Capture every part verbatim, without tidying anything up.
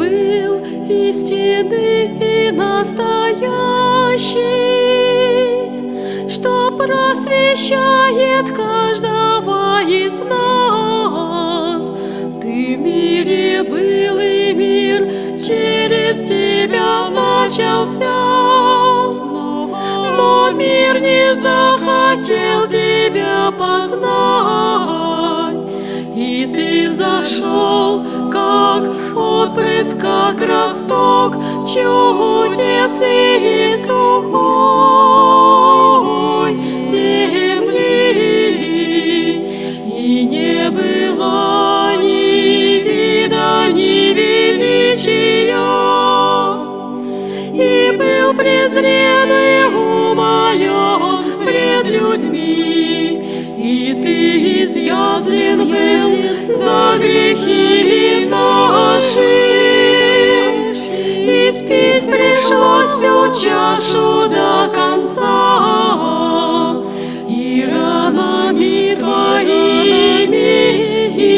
был истинный и настоящий, что просвещает каждого из нас. Ты в мире был, и мир через тебя начался, но мир не захотел тебя познать, и ты взошел, как отпрыск, как росток чудесный и сухой земли, и не было ни вида, ни величия, и был презрен и умолен пред людьми, и ты изъязвлен был за грехи наши, и спить пришлось всю чашу до конца, и ранами твоими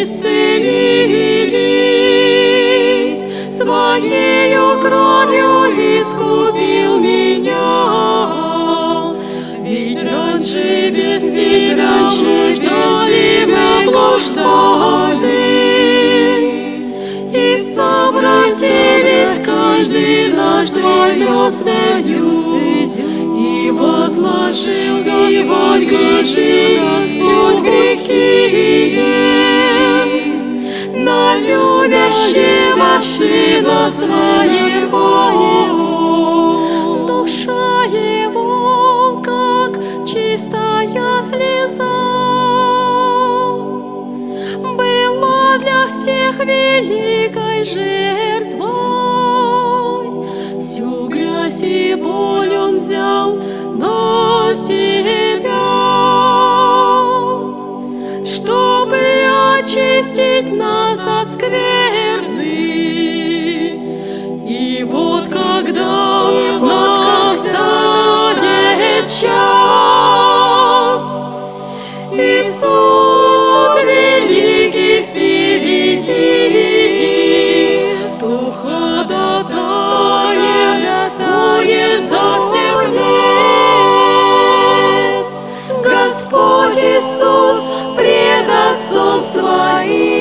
исцелились, своею кровью искупил меня. Ведь раньше без тебя блуждали мы, блуждавцы, и совратились каждый в наш свою стезю, и возложил Господь Господь грехи на любящего Сына Своего. Душа Его, как чистая слеза, была для всех великой жертвой. Всю грязь и боль Он взял на себя, чтобы очистить нас от скверны. И вот когда настанет час, и суд великий впереди, то ходатает за всех здесь Господь Иисус пред Отцом Своим.